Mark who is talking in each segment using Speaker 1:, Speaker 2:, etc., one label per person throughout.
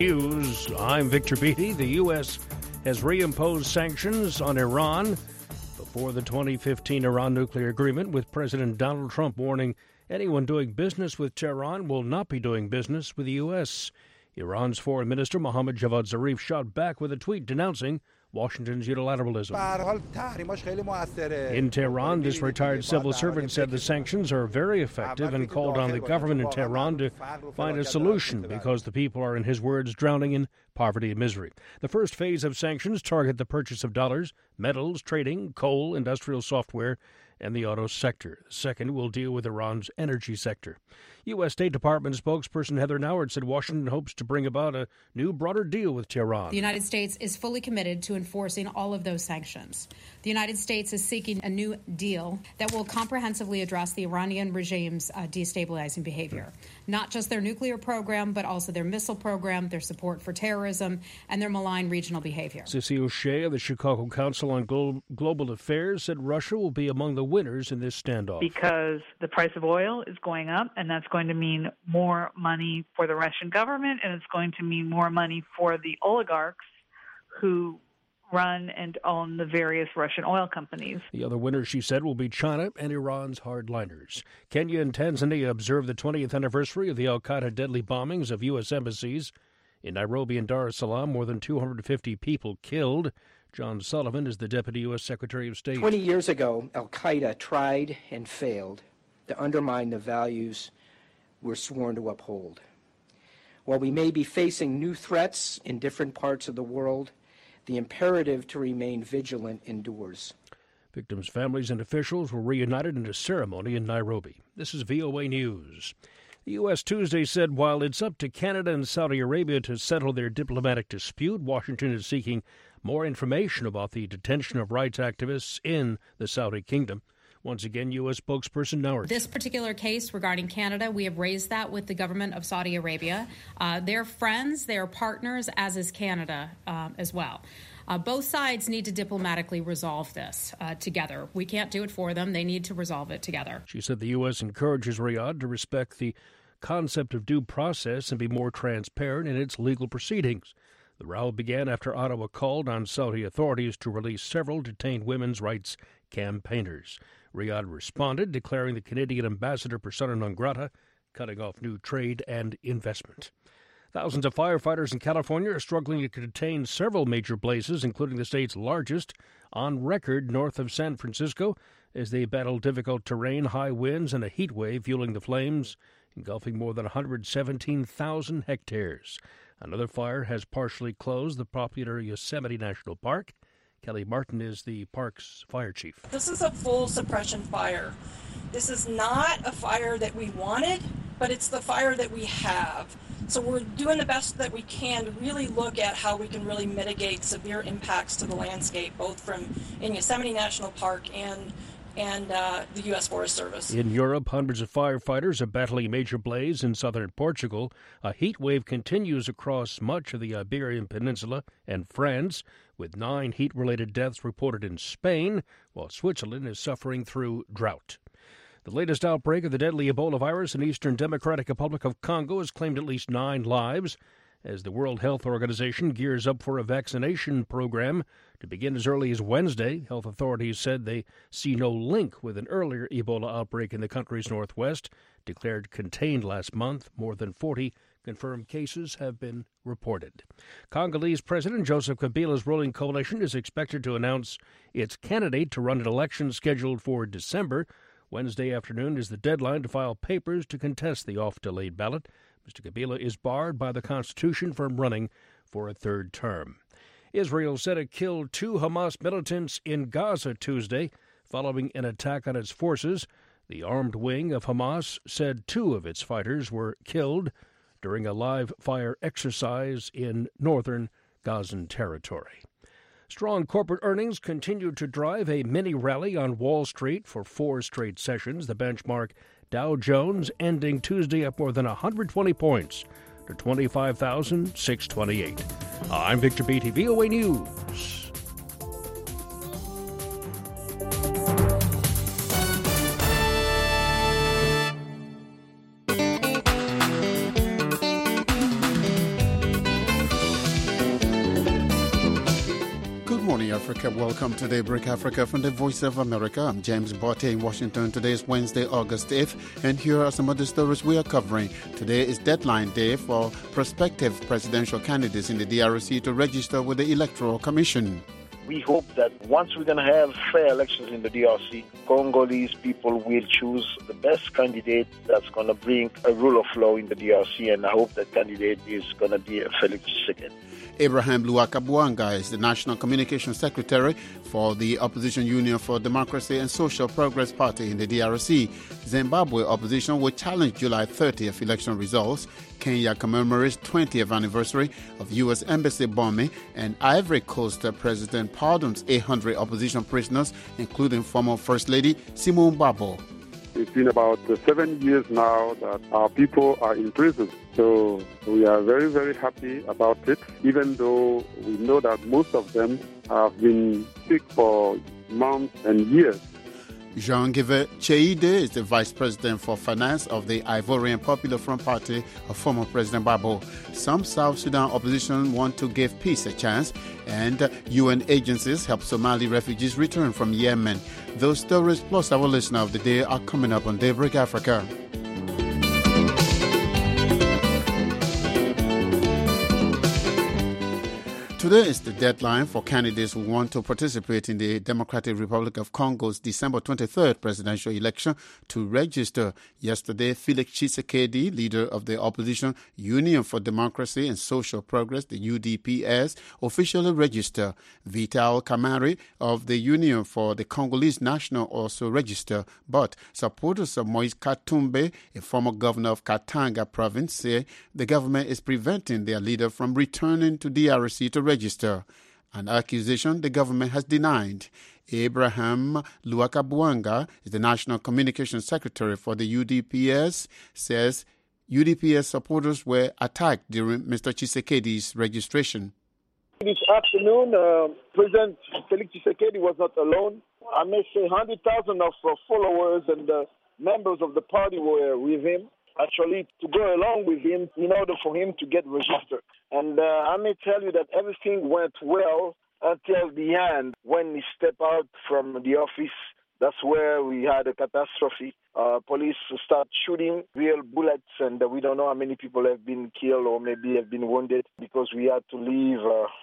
Speaker 1: News. I'm Victor Beatty. The U.S. has reimposed sanctions on Iran before the 2015 Iran nuclear agreement, with President Donald Trump warning anyone doing business with Tehran will not be doing business with the U.S. Iran's Foreign Minister Mohammad Javad Zarif shot back with a tweet denouncing Washington's unilateralism. In Tehran, this retired civil servant said the sanctions are very effective and called on the government in Tehran to find a solution because the people are, in his words, drowning in poverty and misery. The first phase of sanctions target the purchase of dollars, metals, trading, coal, industrial software, and the auto sector. The second will deal with Iran's energy sector. U.S. State Department spokesperson Heather Nauert said Washington hopes to bring about a new, broader deal with Tehran.
Speaker 2: The United States is fully committed to enforcing all of those sanctions. The United States is seeking a new deal that will comprehensively address the Iranian regime's destabilizing behavior. Not just their nuclear program, but also their missile program, their support for terrorism, and their malign regional behavior.
Speaker 1: Sissy O'Shea of the Chicago Council on Global Affairs said Russia will be among the winners in this standoff.
Speaker 3: Because the price of oil is going up, and that's going to mean more money for the Russian government, and it's going to mean more money for the oligarchs who run and own the various Russian oil companies.
Speaker 1: The other winners, she said, will be China and Iran's hardliners. Kenya and Tanzania observed the 20th anniversary of the al-Qaeda deadly bombings of U.S. embassies. In Nairobi and Dar es Salaam, more than 250 people killed. John Sullivan is the Deputy U.S. Secretary of State.
Speaker 4: 20 years ago, al-Qaeda tried and failed to undermine the values we're sworn to uphold. While we may be facing new threats in different parts of the world, the imperative to remain vigilant endures.
Speaker 1: Victims' families and officials were reunited in a ceremony in Nairobi. This is VOA News. The U.S. Tuesday said while it's up to Canada and Saudi Arabia to settle their diplomatic dispute, Washington is seeking more information about the detention of rights activists in the Saudi kingdom. Once again, U.S. spokesperson Nauert.
Speaker 2: This particular case regarding Canada, we have raised that with the government of Saudi Arabia. They're friends, they're partners, as is Canada as well. Both sides need to diplomatically resolve this together. We can't do it for them. They need to resolve it together.
Speaker 1: She said the U.S. encourages Riyadh to respect the concept of due process and be more transparent in its legal proceedings. The row began after Ottawa called on Saudi authorities to release several detained women's rights campaigners. Riyadh responded, declaring the Canadian ambassador persona non grata, cutting off new trade and investment. Thousands of firefighters in California are struggling to contain several major blazes, including the state's largest on record north of San Francisco, as they battle difficult terrain, high winds, and a heat wave fueling the flames, engulfing more than 117,000 hectares. Another fire has partially closed the popular Yosemite National Park. Kelly Martin is the park's fire chief.
Speaker 5: This is a full suppression fire. This is not a fire that we wanted, but it's the fire that we have. So we're doing the best that we can to really look at how we can really mitigate severe impacts to the landscape, both from in Yosemite National Park and the U.S. Forest Service.
Speaker 1: In Europe, hundreds of firefighters are battling a major blaze in southern Portugal. A heat wave continues across much of the Iberian Peninsula and France, with 9 heat-related deaths reported in Spain, while Switzerland is suffering through drought. The latest outbreak of the deadly Ebola virus in Eastern Democratic Republic of Congo has claimed at least 9 lives, as the World Health Organization gears up for a vaccination program to begin as early as Wednesday. Health authorities said they see no link with an earlier Ebola outbreak in the country's northwest, declared contained last month. More than 40 confirmed cases have been reported. Congolese President Joseph Kabila's ruling coalition is expected to announce its candidate to run an election scheduled for December. Wednesday afternoon is the deadline to file papers to contest the oft-delayed ballot. Mr. Kabila is barred by the Constitution from running for a third term. Israel said it killed 2 Hamas militants in Gaza Tuesday following an attack on its forces. The armed wing of Hamas said 2 of its fighters were killed during a live-fire exercise in northern Gazan territory. Strong corporate earnings continued to drive a mini-rally on Wall Street for 4 straight sessions. The benchmark Dow Jones ending Tuesday up more than 120 points to 25,628. I'm Victor Beatty, VOA News.
Speaker 6: Africa. Welcome to Daybreak Africa from the Voice of America. I'm James Botte in Washington. Today is Wednesday, August 8th, and here are some of the stories we are covering. Today is deadline day for prospective presidential candidates in the DRC to register with the Electoral Commission.
Speaker 7: We hope that once we're going to have fair elections in the DRC, Congolese people will choose the best candidate that's going to bring a rule of law in the DRC, and I hope that candidate is going to be Felix Tshisekedi.
Speaker 6: Abraham Luakabuanga is the National Communications Secretary for the Opposition Union for Democracy and Social Progress Party in the DRC. Zimbabwe opposition will challenge July 30th election results. Kenya commemorates 20th anniversary of U.S. embassy bombing, and Ivory Coast President pardons 800 opposition prisoners, including former First Lady Simone Babo.
Speaker 8: It's been about 7 years now that our people are in prison. So we are very, very happy about it, even though we know that most of them have been sick for months and years.
Speaker 6: Jean-Guivet Cheide is the Vice President for Finance of the Ivorian Popular Front Party of former President Babo. Some South Sudan opposition want to give peace a chance, and UN agencies help Somali refugees return from Yemen. Those stories plus our listener of the day are coming up on Daybreak Africa. Today is the deadline for candidates who want to participate in the Democratic Republic of Congo's December 23rd presidential election to register. Yesterday, Felix Tshisekedi, leader of the opposition Union for Democracy and Social Progress, the UDPS, officially registered. Vital Kamerhe of the Union for the Congolese National also registered. But supporters of Moise Katumbi, a former governor of Katanga province, say the government is preventing their leader from returning to DRC to register, an accusation the government has denied. Abraham Luakabuanga is the National Communications Secretary for the UDPS, says UDPS supporters were attacked during Mr. Tshisekedi's registration.
Speaker 7: This afternoon, President Felix Tshisekedi was not alone. I may say 100,000 of followers and members of the party were with him, actually to go along with him in order for him to get registered. And I may tell you that everything went well until the end. When he stepped out from the office, that's where we had a catastrophe. Police start shooting real bullets, and we don't know how many people have been killed or maybe have been wounded, because we had to leave,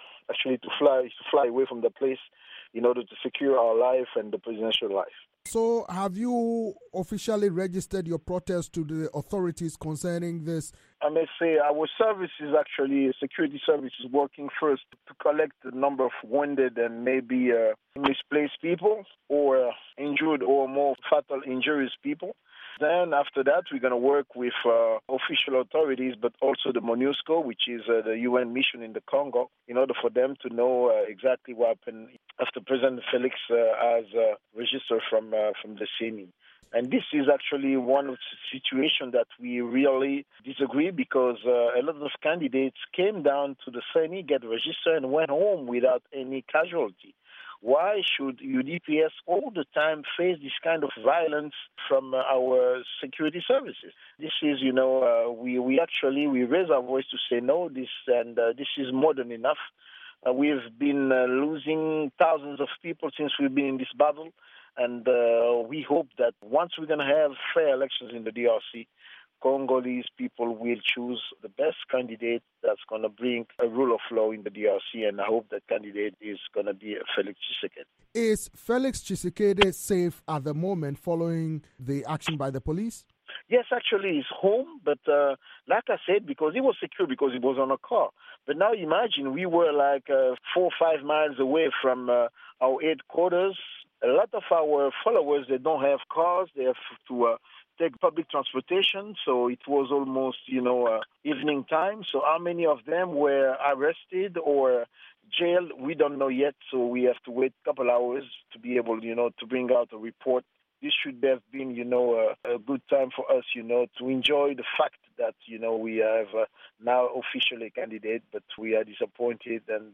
Speaker 7: to fly away from the place in order to secure our life and the presidential life.
Speaker 9: So have you officially registered your protest to the authorities concerning this?
Speaker 7: I may say our service is actually, security service is working first to collect the number of wounded and maybe misplaced people or injured or more fatal injuries people. Then after that, we're going to work with official authorities, but also the MONUSCO, which is the UN mission in the Congo, in order for them to know exactly what happened after President Felix has registered from the CENI. And this is actually one of the situations that we really disagree, because a lot of candidates came down to the CENI, get registered, and went home without any casualty. Why should UDPS all the time face this kind of violence from our security services? This is, we raise our voice to say no, this is more than enough. We've been losing thousands of people since we've been in this battle, and we hope that once we're going to have fair elections in the DRC, Congolese people will choose the best candidate that's going to bring a rule of law in the DRC, and I hope that candidate is going to be Felix Tshisekedi.
Speaker 9: Is Felix Tshisekedi safe at the moment following the action by the police?
Speaker 7: Yes, actually, he's home, but like I said, because he was secure because he was on a car. But now imagine we were like 4 or 5 miles away from our headquarters. A lot of our followers, they don't have cars. They have to take public transportation, so it was almost, evening time. So how many of them were arrested or jailed, we don't know yet. So we have to wait a couple hours to be able, to bring out a report. This should have been, a good time for us, to enjoy the fact that, we have now officially a candidate, but we are disappointed, and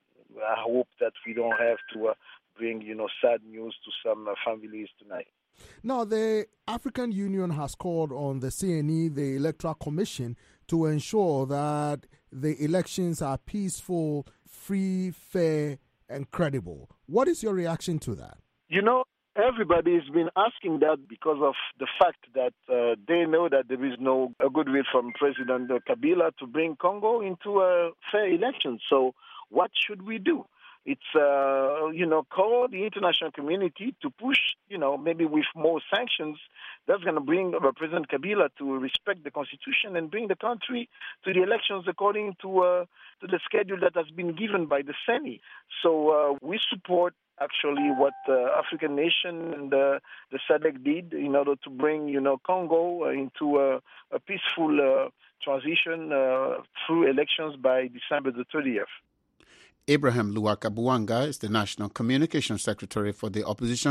Speaker 7: I hope that we don't have to bring, sad news to some families tonight.
Speaker 9: Now, the African Union has called on the CNE, the Electoral Commission, to ensure that the elections are peaceful, free, fair, and credible. What is your reaction to that?
Speaker 7: You know, everybody's been asking that because of the fact that they know that there is no goodwill from President Kabila to bring Congo into a fair election. So what should we do? It's, call the international community to push, maybe with more sanctions. That's going to bring President Kabila to respect the constitution and bring the country to the elections according to the schedule that has been given by the CENI. So we support actually what African nation and the SADC did in order to bring, Congo into a peaceful transition through elections by December the 30th.
Speaker 6: Abraham Luaka-Buanga is the National Communications Secretary for the opposition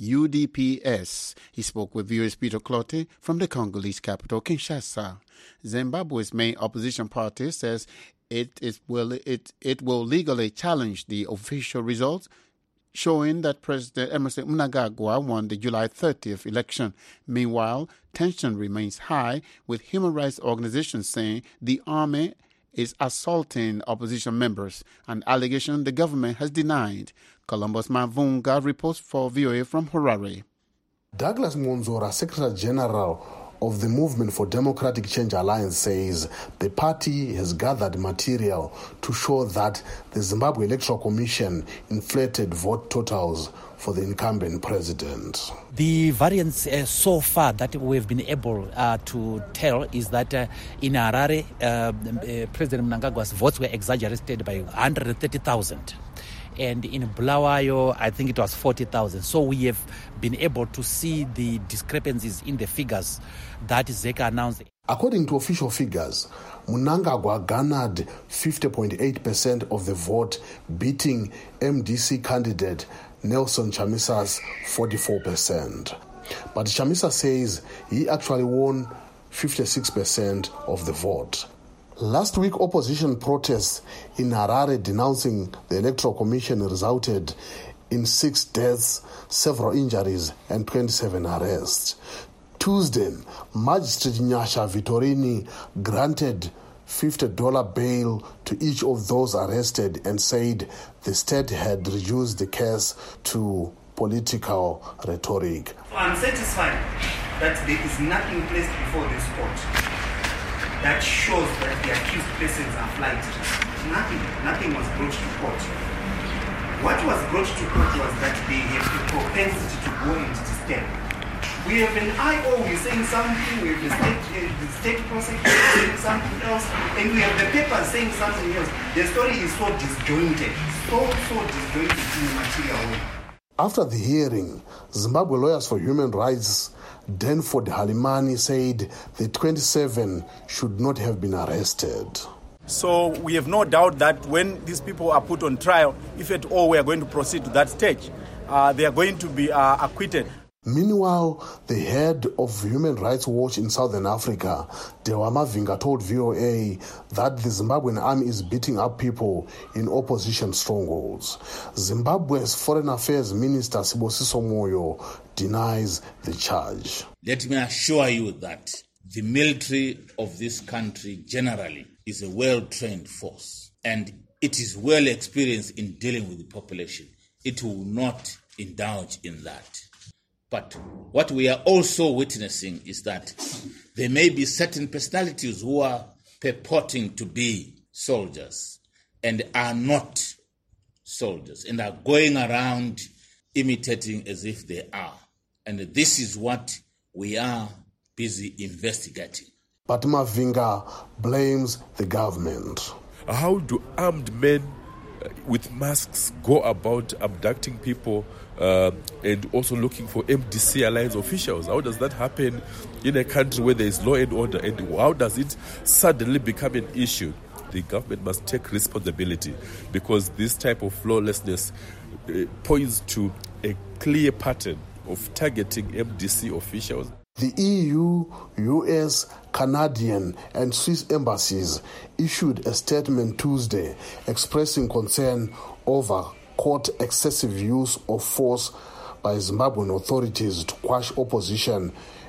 Speaker 6: UDPS. He spoke with viewers Peter Clottey from the Congolese capital, Kinshasa. Zimbabwe's main opposition party says it will legally challenge the official results, showing that President Emmerson Mnangagwa won the July 30th election. Meanwhile, tension remains high, with human rights organizations saying the army is assaulting opposition members, an allegation the government has denied. Columbus Mavunga reports for VOA from Harare.
Speaker 10: Douglas Monzora, Secretary General of the Movement for Democratic Change Alliance, says the party has gathered material to show that the Zimbabwe Electoral Commission inflated vote totals for the incumbent president.
Speaker 11: The variance so far that we've been able to tell is that in Harare, President Mnangagwa's votes were exaggerated by 130,000. And in Bulawayo, I think it was 40,000. So we have been able to see the discrepancies in the figures that ZECA announced.
Speaker 10: According to official figures, Mnangagwa garnered 50.8% of the vote, beating MDC candidate Nelson Chamisa's 44%. But Chamisa says he actually won 56% of the vote. Last week, opposition protests in Harare denouncing the Electoral Commission resulted in 6 deaths, several injuries, and 27 arrests. Tuesday, Magistrate Nyasha Vitorini granted $50 bail to each of those arrested and said the state had reduced the case to political rhetoric.
Speaker 12: I'm satisfied that there is nothing placed before this court that shows that the accused persons are flighted. Nothing was brought to court. What was brought to court was that they have the propensity to go into step. We have an IO, we're saying something, we have the state prosecutor saying something else, and we have the paper saying something else. The story is so disjointed, so disjointed in the material way.
Speaker 10: After the hearing, Zimbabwe Lawyers for Human Rights Denford Halimani said the 27 should not have been arrested.
Speaker 13: So we have no doubt that when these people are put on trial, if at all we are going to proceed to that stage, they are going to be acquitted.
Speaker 10: Meanwhile, the head of Human Rights Watch in Southern Africa, Dewa Mavinga, told VOA that the Zimbabwean army is beating up people in opposition strongholds. Zimbabwe's Foreign Affairs Minister Sibusiso Moyo denies the charge.
Speaker 14: Let me assure you that the military of this country generally is a well-trained force, and it is well experienced in dealing with the population. It will not indulge in that. But what we are also witnessing is that there may be certain personalities who are purporting to be soldiers and are not soldiers and are going around imitating as if they are. And this is what we are busy investigating.
Speaker 10: But Mavinga blames the government.
Speaker 15: How do armed men with masks go about abducting people and also looking for MDC Alliance officials? How does that happen in a country where there is law and order? And how does it suddenly become an issue? The government must take responsibility, because this type of lawlessness points to a clear pattern of targeting MDC officials.
Speaker 10: The EU, US, Canadian and Swiss embassies issued a statement Tuesday expressing concern over court excessive use of force by Zimbabwean authorities to quash opposition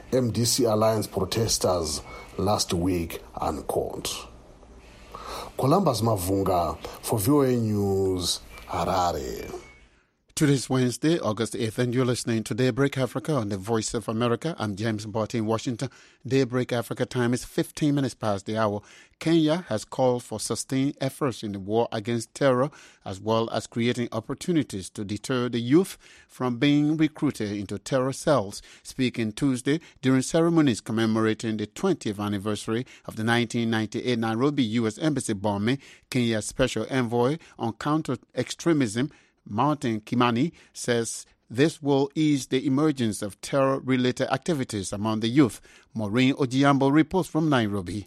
Speaker 10: MDC Alliance protesters last week, unquote. Columbus Mavunga for VOA News, Harare.
Speaker 6: Today's Wednesday, August 8th, and you're listening to Daybreak Africa on the Voice of America. I'm James Barty in Washington. Daybreak Africa time is 15 minutes past the hour. Kenya has called for sustained efforts in the war against terror, as well as creating opportunities to deter the youth from being recruited into terror cells. Speaking Tuesday during ceremonies commemorating the 20th anniversary of the 1998 Nairobi U.S. Embassy bombing, Kenya's Special Envoy on Counter-Extremism, Martin Kimani, says this will ease the emergence of terror-related activities among the youth. Maureen Ojiambo reports from Nairobi.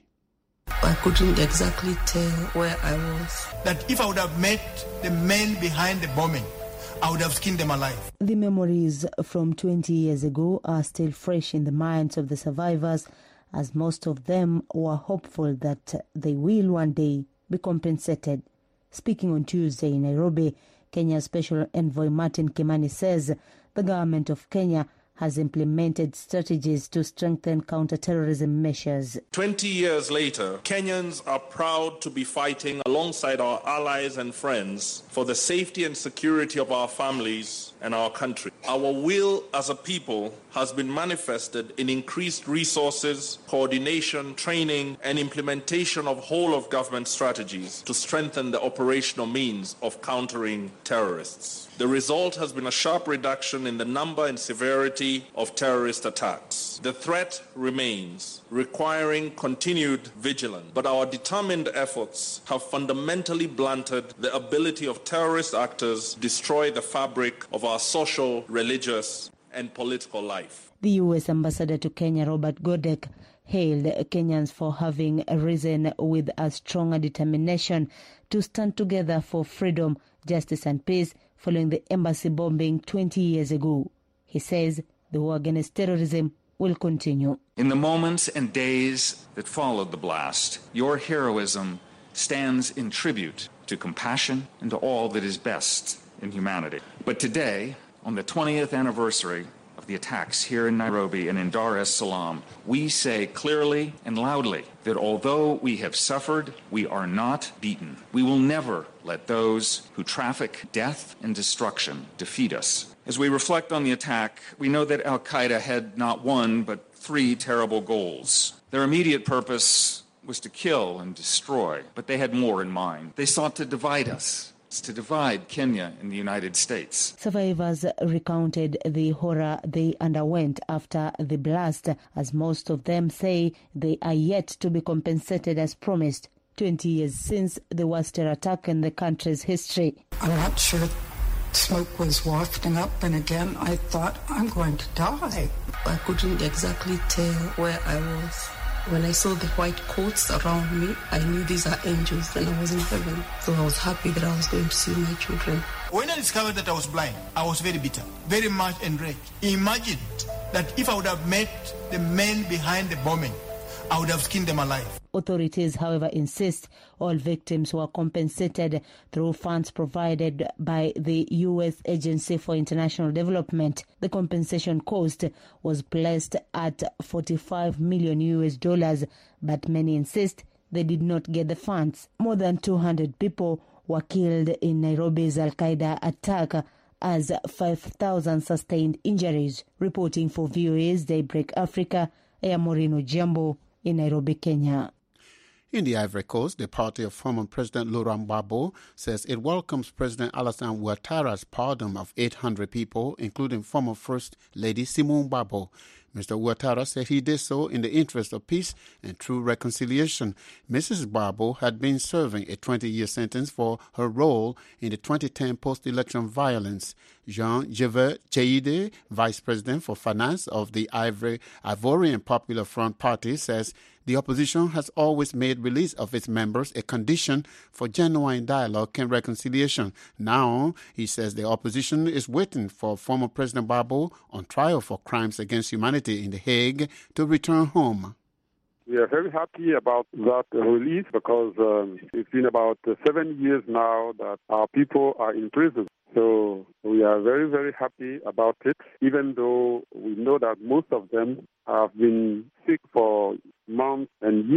Speaker 16: I couldn't exactly tell where I was.
Speaker 17: That if I would have met the men behind the bombing, I would have skinned them alive.
Speaker 18: The memories from 20 years ago are still fresh in the minds of the survivors, as most of them were hopeful that they will one day be compensated. Speaking on Tuesday in Nairobi, Kenya's Special Envoy Martin Kimani says the government of Kenya has implemented strategies to strengthen counter-terrorism measures.
Speaker 19: 20 years later, Kenyans are proud to be fighting alongside our allies and friends for the safety and security of our families and our country. Our will as a people has been manifested in increased resources, coordination, training, and implementation of whole-of-government strategies to strengthen the operational means of countering terrorists. The result has been a sharp reduction in the number and severity of terrorist attacks. The threat remains, requiring continued vigilance, but our determined efforts have fundamentally blunted the ability of terrorist actors to destroy the fabric of our social, religious, and political life.
Speaker 18: The U.S. Ambassador to Kenya, Robert Godek, hailed Kenyans for having risen with a stronger determination to stand together for freedom, justice, and peace following the embassy bombing 20 years ago. He says the war against terrorism will continue.
Speaker 20: In the moments and days that followed the blast, your heroism stands in tribute to compassion and to all that is best in humanity. But today, on the 20th anniversary of the attacks here in Nairobi and in Dar es Salaam, we say clearly and loudly that although we have suffered, we are not beaten. We will never let those who traffic death and destruction defeat us. As we reflect on the attack, we know that Al-Qaeda had not one but three terrible goals. Their immediate purpose was to kill and destroy, but they had more in mind. They sought to divide us. To divide Kenya and the United States.
Speaker 18: Survivors recounted the horror they underwent after the blast, as most of them say they are yet to be compensated as promised, 20 years since the worst terror attack in the country's history.
Speaker 16: I'm not sure smoke was wafting up, and again I thought, I'm going to die. I couldn't exactly tell where I was. When I saw the white coats around me, I knew these are angels and I was in heaven. So I was happy that I was going to see my children.
Speaker 17: When I discovered that I was blind, I was very bitter, very much enraged. Imagined that if I would have met the men behind the bombing, I would have skinned them alive.
Speaker 18: Authorities, however, insist all victims were compensated through funds provided by the U.S. Agency for International Development. The compensation cost was placed at $45 million, but many insist they did not get the funds. More than 200 people were killed in Nairobi's Al-Qaeda attack, as 5,000 sustained injuries. Reporting for VOA's Daybreak Africa, I am Maureen Ojiambo in Nairobi, Kenya.
Speaker 6: In the Ivory Coast, the party of former President Laurent Gbagbo says it welcomes President Alassane Ouattara's pardon of 800 people, including former First Lady Simone Gbagbo. Mr. Ouattara said he did so in the interest of peace and true reconciliation. Mrs. Gbagbo had been serving a 20-year sentence for her role in the 2010 post-election violence. Jean-Yves Cheide, Vice President for Finance of the Ivorian Popular Front Party, says the opposition has always made release of its members a condition for genuine dialogue and reconciliation. Now, he says the opposition is waiting for former President Gbagbo on trial for crimes against humanity in The Hague to return home.
Speaker 8: We are very happy about that release because it's been about 7 years now that our people are in prison. So we are very, very happy about it, even though we know that most of them have been sick for months and years.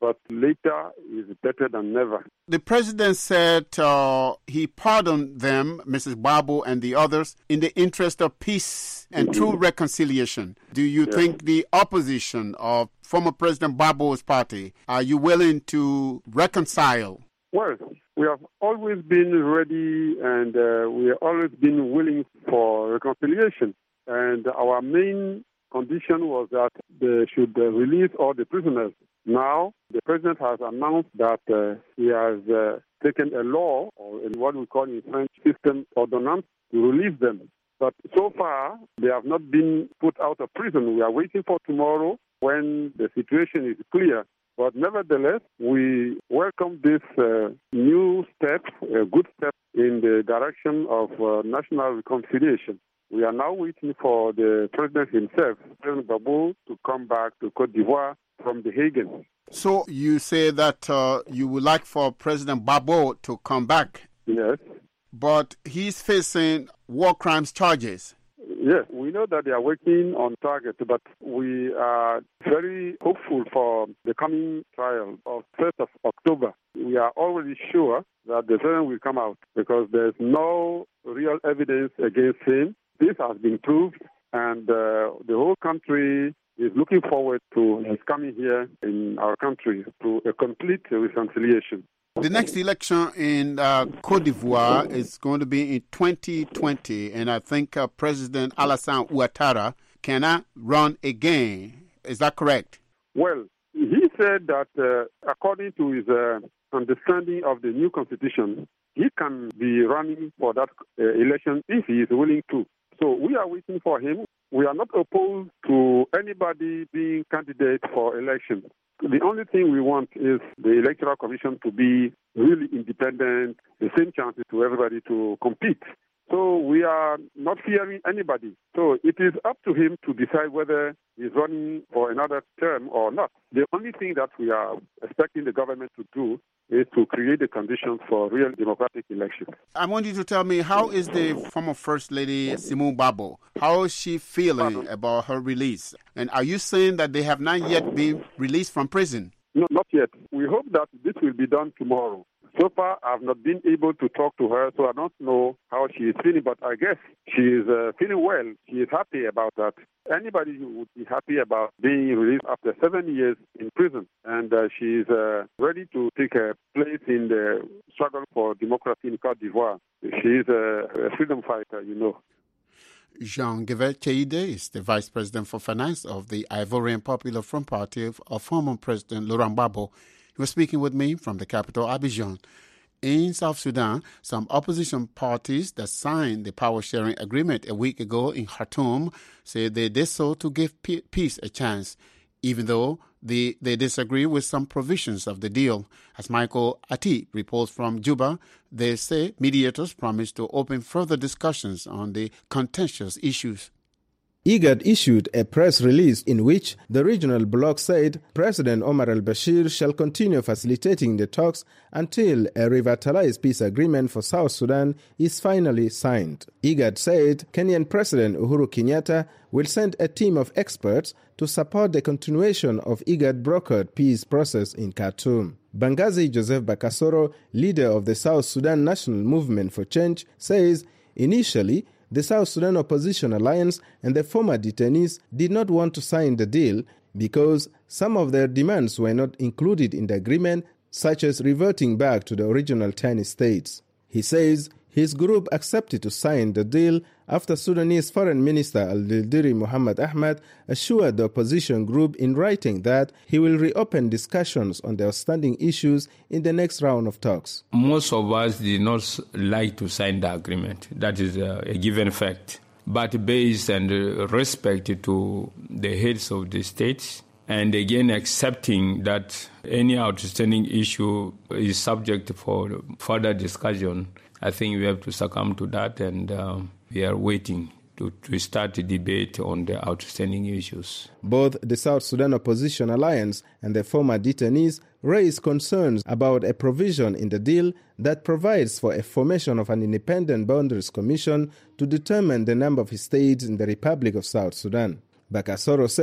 Speaker 8: but later is better than never.
Speaker 6: The president said he pardoned them, Mrs. Gbagbo and the others, in the interest of peace and true reconciliation. Do you think the opposition of former President Gbagbo's party, are you willing to reconcile?
Speaker 8: Well, we have always been ready and we have always been willing for reconciliation. And our main condition was that they should release all the prisoners. Now, the president has announced that he has taken a law, or in what we call in French system ordonnance, to release them. But so far, they have not been put out of prison. We are waiting for tomorrow when the situation is clear. But nevertheless, we welcome this new step, a good step in the direction of national reconciliation. We are now waiting for the president himself, President Gbagbo, to come back to Côte d'Ivoire from The Hague.
Speaker 6: So you say that you would like for President Gbagbo to come back?
Speaker 8: Yes.
Speaker 6: But he's facing war crimes charges.
Speaker 8: Yes, we know that they are working on target, but we are very hopeful for the coming trial of 1st of October. We are already sure that the president will come out because there's no real evidence against him. This has been proved, and the whole country is looking forward to his coming here in our country to a complete reconciliation.
Speaker 6: The next election in Côte d'Ivoire is going to be in 2020, and I think President Alassane Ouattara cannot run again. Is that correct?
Speaker 8: Well, he said that according to his understanding of the new constitution, he can be running for that election if he is willing to. So we are waiting for him. We are not opposed to anybody being candidate for election. The only thing we want is the Electoral Commission to be really independent, the same chances to everybody to compete. So we are not fearing anybody. So it is up to him to decide whether he's running for another term or not. The only thing that we are expecting the government to do is to create the conditions for real democratic elections.
Speaker 6: I want you to tell me, how is the former First Lady Simone Gbagbo? How is she feeling about her release? And are you saying that they have not yet been released from prison?
Speaker 8: No, not yet. We hope that this will be done tomorrow. So far, I've not been able to talk to her, so I don't know how she is feeling, but I guess she is feeling well. She is happy about that. Anybody who would be happy about being released after 7 years in prison, and she is ready to take a place in the struggle for democracy in Côte d'Ivoire. She is a freedom fighter, you know.
Speaker 6: Jean-Guével Cheide is the Vice President for Finance of the Ivorian Popular Front Party of former President Laurent Gbagbo. He was speaking with me from the capital, Abidjan. In South Sudan, some opposition parties that signed the power-sharing agreement a week ago in Khartoum say they did so to give peace a chance, even though they disagree with some provisions of the deal. As Michael Ati reports from Juba, they say mediators promised to open further discussions on the contentious issues.
Speaker 21: IGAD issued a press release in which the regional bloc said President Omar al-Bashir shall continue facilitating the talks until a revitalized peace agreement for South Sudan is finally signed. IGAD said Kenyan President Uhuru Kenyatta will send a team of experts to support the continuation of IGAD-brokered peace process in Khartoum. Bangazi Joseph Bakasoro, leader of the South Sudan National Movement for Change, says initially the South Sudan Opposition Alliance and the former detainees did not want to sign the deal because some of their demands were not included in the agreement, such as reverting back to the original 10 states. He says his group accepted to sign the deal after Sudanese Foreign Minister Al-Dildiri Muhammad Ahmad assured the opposition group in writing that he will reopen discussions on the outstanding issues in the next round of talks.
Speaker 22: Most of us did not like to sign the agreement. That is a given fact. But based on respect to the heads of the states, and again accepting that any outstanding issue is subject for further discussion, I think we have to succumb to that, and we are waiting to start a debate on the outstanding issues.
Speaker 21: Both the South Sudan Opposition Alliance and the former detainees raised concerns about a provision in the deal that provides for a formation of an independent boundaries commission to determine the number of states in the Republic of South Sudan. Bakasoro says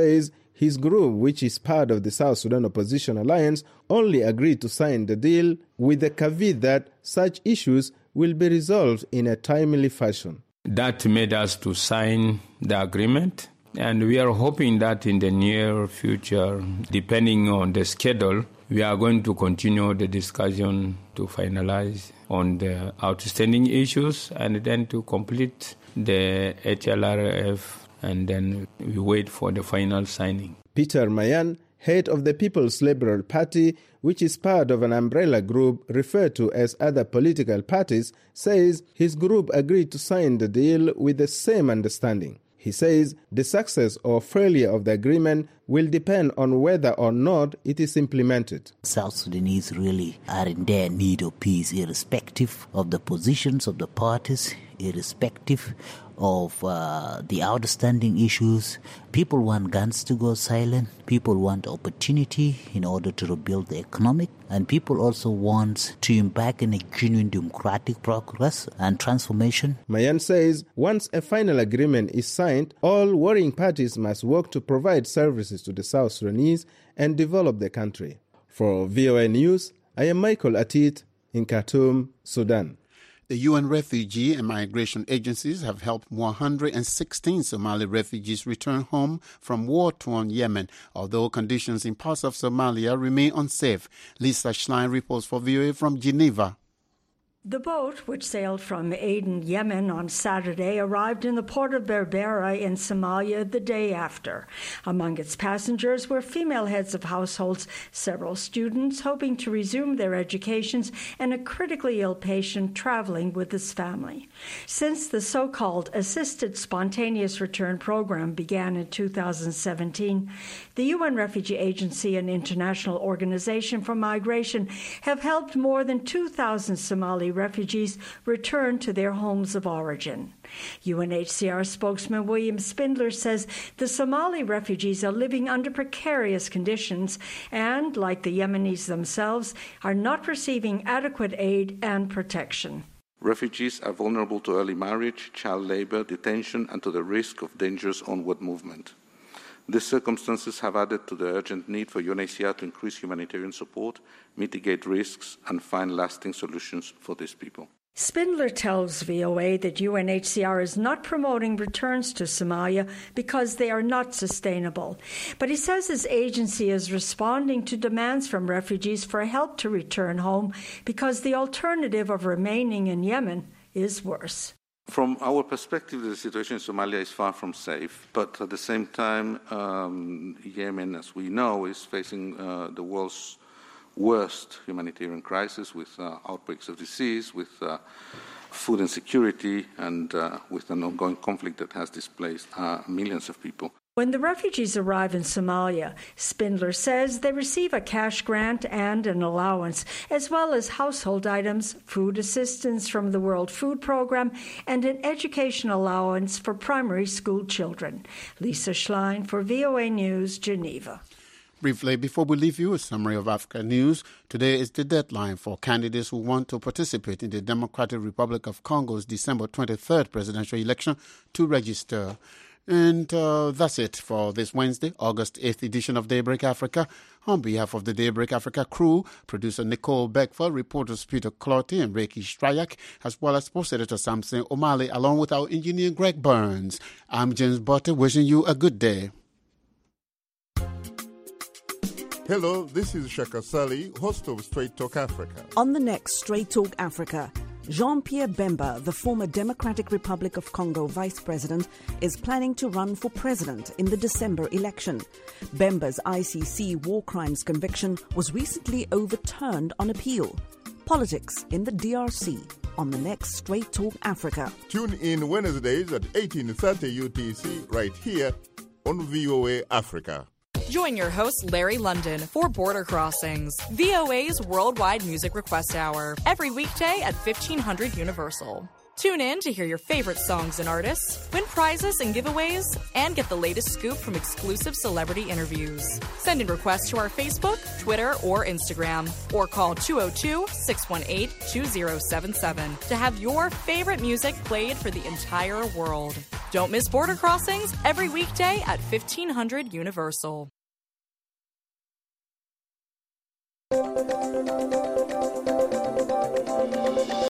Speaker 21: his group, which is part of the South Sudan Opposition Alliance, only agreed to sign the deal with the caveat that such issues will be resolved in a timely fashion.
Speaker 22: That made us to sign the agreement, and we are hoping that in the near future, depending on the schedule, we are going to continue the discussion to finalize on the outstanding issues and then to complete the HLRF, and then we wait for the final signing.
Speaker 21: Peter Mayan, head of the People's Liberal Party, which is part of an umbrella group referred to as other political parties, says his group agreed to sign the deal with the same understanding. He says the success or failure of the agreement will depend on whether or not it is implemented.
Speaker 3: South Sudanese really are in their need of peace, irrespective of the positions of the parties, irrespective of the outstanding issues. People want guns to go silent. People want opportunity in order to rebuild the economic. And people also want to embark in a genuine democratic progress and transformation.
Speaker 21: Mayan says once a final agreement is signed, all warring parties must work to provide services to the South Sudanese and develop the country. For VOA News, I am Michael Atit in Khartoum, Sudan.
Speaker 6: The UN refugee and migration agencies have helped 116 Somali refugees return home from war-torn Yemen, although conditions in parts of Somalia remain unsafe. Lisa Schlein reports for VOA from Geneva.
Speaker 4: The boat, which sailed from Aden, Yemen on Saturday, arrived in the port of Berbera in Somalia the day after. Among its passengers were female heads of households, several students hoping to resume their educations, and a critically ill patient traveling with his family. Since the so-called Assisted Spontaneous Return Program began in 2017, the UN Refugee Agency and International Organization for Migration have helped more than 2,000 Somali refugees return to their homes of origin. UNHCR spokesman William Spindler says the Somali refugees are living under precarious conditions and, like the Yemenis themselves, are not receiving adequate aid and protection.
Speaker 23: Refugees are vulnerable to early marriage, child labor, detention, and to the risk of dangerous onward movement. These circumstances have added to the urgent need for UNHCR to increase humanitarian support, mitigate risks, and find lasting solutions for these people.
Speaker 4: Spindler tells VOA that UNHCR is not promoting returns to Somalia because they are not sustainable. But he says his agency is responding to demands from refugees for help to return home because the alternative of remaining in Yemen is worse.
Speaker 23: From our perspective, the situation in Somalia is far from safe, but at the same time, Yemen, as we know, is facing the world's worst humanitarian crisis with outbreaks of disease, with food insecurity, and with an ongoing conflict that has displaced millions of people.
Speaker 4: When the refugees arrive in Somalia, Spindler says they receive a cash grant and an allowance, as well as household items, food assistance from the World Food Program, and an education allowance for primary school children. Lisa Schlein for VOA News, Geneva.
Speaker 6: Briefly, before we leave you, a summary of Africa news. Today is the deadline for candidates who want to participate in the Democratic Republic of Congo's December 23rd presidential election to register. And that's it for this Wednesday, August 8th edition of Daybreak Africa. On behalf of the Daybreak Africa crew, producer Nicole Beckford, reporters Peter Clotty and Reiki Strayak, as well as sports editor Samson O'Malley, along with our engineer Greg Burns. I'm James Butter, wishing you a good day.
Speaker 24: Hello, this is Shaka Sali, host of Straight Talk Africa.
Speaker 25: On the next Straight Talk Africa, Jean-Pierre Bemba, the former Democratic Republic of Congo vice president, is planning to run for president in the December election. Bemba's ICC war crimes conviction was recently overturned on appeal. Politics in the DRC on the next Straight Talk Africa.
Speaker 24: Tune in Wednesdays at 18:30 UTC right here on VOA Africa.
Speaker 26: Join your host, Larry London, for Border Crossings, VOA's worldwide music request hour, every weekday at 1500 Universal. Tune in to hear your favorite songs and artists, win prizes and giveaways, and get the latest scoop from exclusive celebrity interviews. Send in requests to our Facebook, Twitter, or Instagram, or call 202-618-2077 to have your favorite music played for the entire world. Don't miss Border Crossings every weekday at 1500 Universal.